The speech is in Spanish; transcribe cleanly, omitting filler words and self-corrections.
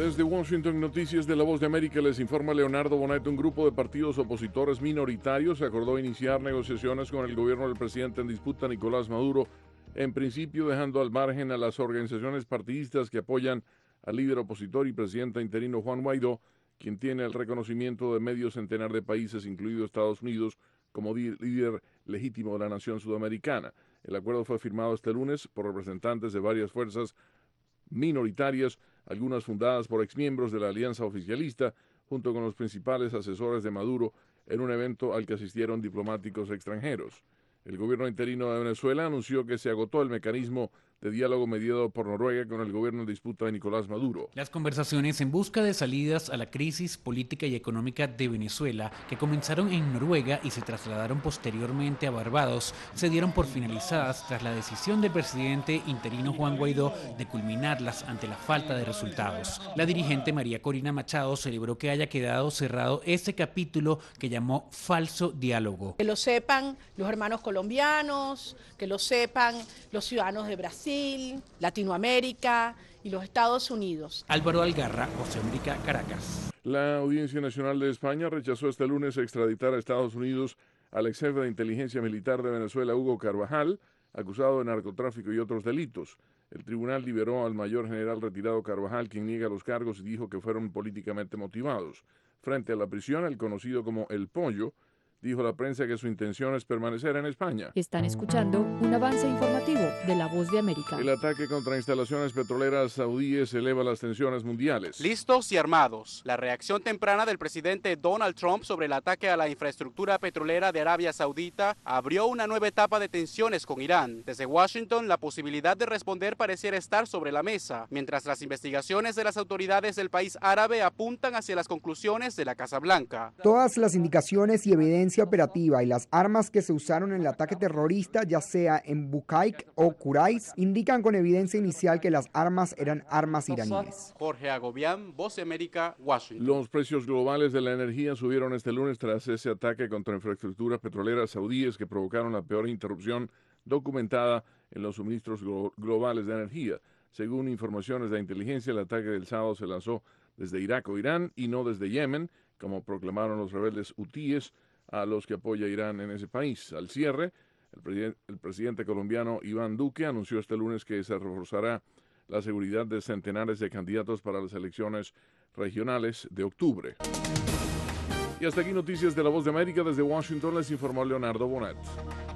Desde Washington, Noticias de la Voz de América, les informa Leonardo Bonet. Un grupo de partidos opositores minoritarios acordó iniciar negociaciones con el gobierno del presidente en disputa, Nicolás Maduro, en principio dejando al margen a las organizaciones partidistas que apoyan al líder opositor y presidente interino Juan Guaidó, quien tiene el reconocimiento de medio centenar de países, incluido Estados Unidos, como líder legítimo de la nación sudamericana. El acuerdo fue firmado este lunes por representantes de varias fuerzas minoritarias, algunas fundadas por exmiembros de la alianza oficialista, junto con los principales asesores de Maduro, en un evento al que asistieron diplomáticos extranjeros. El gobierno interino de Venezuela anunció que se agotó el mecanismo de diálogo mediado por Noruega con el gobierno en disputa de Nicolás Maduro. Las conversaciones en busca de salidas a la crisis política y económica de Venezuela, que comenzaron en Noruega y se trasladaron posteriormente a Barbados, se dieron por finalizadas tras la decisión del presidente interino Juan Guaidó de culminarlas ante la falta de resultados. La dirigente María Corina Machado celebró que haya quedado cerrado ese capítulo que llamó falso diálogo. Que lo sepan los hermanos colombianos, que lo sepan los ciudadanos de Brasil, Latinoamérica y los Estados Unidos. Álvaro Algarra, Voz de América, Caracas. La Audiencia Nacional de España rechazó este lunes extraditar a Estados Unidos al ex jefe de inteligencia militar de Venezuela, Hugo Carvajal, acusado de narcotráfico y otros delitos. El tribunal liberó al mayor general retirado Carvajal, quien niega los cargos y dijo que fueron políticamente motivados. Frente a la prisión, el conocido como El Pollo dijo a la prensa que su intención es permanecer en España. Están escuchando un avance informativo de La Voz de América. El ataque contra instalaciones petroleras saudíes eleva las tensiones mundiales. Listos y armados. La reacción temprana del presidente Donald Trump sobre el ataque a la infraestructura petrolera de Arabia Saudita abrió una nueva etapa de tensiones con Irán. Desde Washington, la posibilidad de responder pareciera estar sobre la mesa, mientras las investigaciones de las autoridades del país árabe apuntan hacia las conclusiones de la Casa Blanca. Todas las indicaciones y evidencia operativa y las armas que se usaron en el ataque terrorista, ya sea en Bukaik o Kurais, indican con evidencia inicial que las armas eran armas iraníes. Jorge Agobián, Voz de América, Washington. Los precios globales de la energía subieron este lunes tras ese ataque contra infraestructuras petroleras saudíes que provocaron la peor interrupción documentada en los suministros globales de energía. Según informaciones de inteligencia, el ataque del sábado se lanzó desde Irak o Irán y no desde Yemen, como proclamaron los rebeldes hutíes, a los que apoya Irán en ese país. Al cierre, el presidente colombiano Iván Duque anunció este lunes que se reforzará la seguridad de centenares de candidatos para las elecciones regionales de octubre. Y hasta aquí Noticias de la Voz de América. Desde Washington les informó Leonardo Bonet.